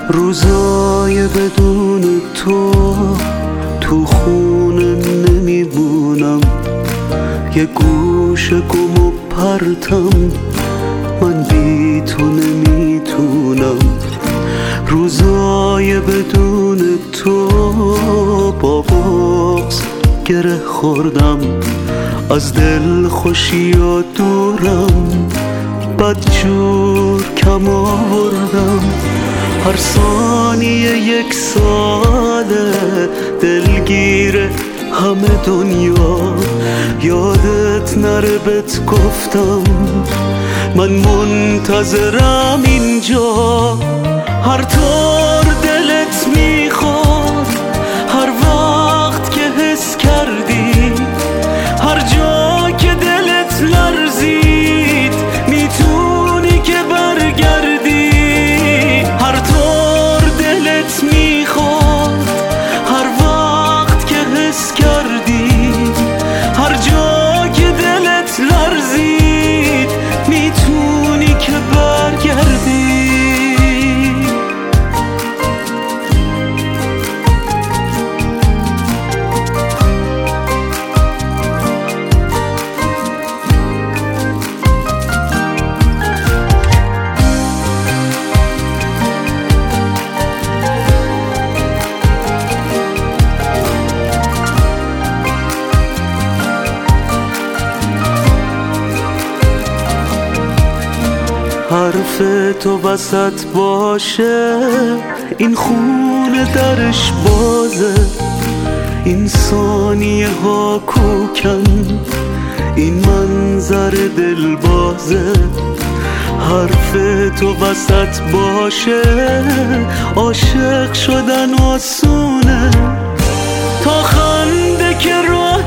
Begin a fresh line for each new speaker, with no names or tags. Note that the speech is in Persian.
روزای بدون تو خونه نمیمونم، یه گوشه گم و پرتم، من بی تو نمیتونم. روزای بدون تو با بغض گره خوردم، از دل خوشی و دورم، بدجور کم آوردم. هر ثانیه یک ساله دلگیر همه دنیا، یادت نره بهت گفتم من منتظرم اینجا. هر طور دلت میخواد، هر وقت که حس کردی، هر جا که دلت لرزید، میتونی که برگردی. هر طور دلت میخواد، هر وقت که حس کردی، هر جا که دلت لرزید، میتونی که برگردی. حرف تو وسط باشه، این خونه درش بازه، این ثانیه ها کوکن، این منظر دل بازه. حرف تو وسط باشه، عاشق شدن آسونه، تا خنده که راه